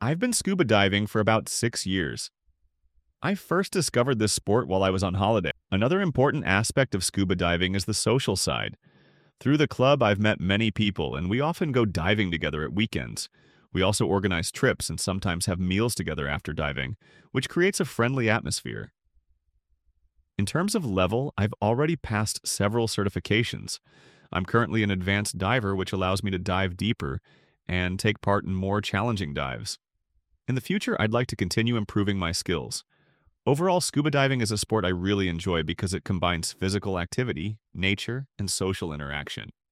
I've been scuba diving for about 6 years. I first discovered this sport while I was on holiday. Another important aspect of scuba diving is the social side. Through the club, I've met many people, and we often go diving together at weekends. We also organize trips and sometimes have meals together after diving, which creates a friendly atmosphere. In terms of level, I've already passed several certifications. I'm currently an advanced diver, which allows me to dive deeper and take part in more challenging dives. In the future, I'd like to continue improving my skills. Overall, scuba diving is a sport I really enjoy because it combines physical activity, nature, and social interaction.